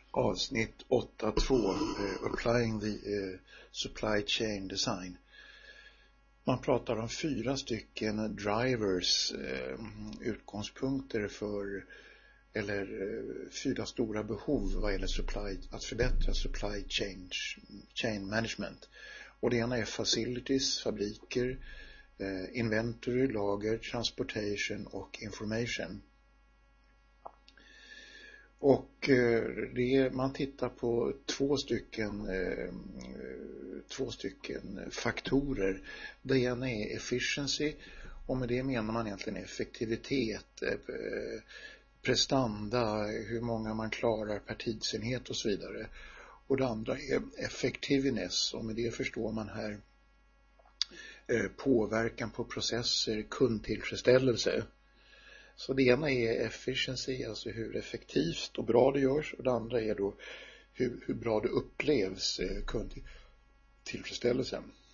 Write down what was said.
Avsnitt 8.2 Applying the Supply Chain Design. Man pratar om 4 stycken drivers, utgångspunkter för, eller 4 stora behov vad gäller att förbättra supply chain management. Och det ena är facilities, fabriker, inventory, lager, transportation och information. Och man tittar på två stycken faktorer. Det ena är efficiency, och med det menar man egentligen effektivitet, prestanda, hur många man klarar per tidsenhet och så vidare. Och det andra är effectiveness, och med det förstår man här påverkan på processer, kundtillfredsställelse. Så det ena är efficiency, alltså hur effektivt och bra det görs, och det andra är då hur bra det upplevs, kundtillfredsställelsen.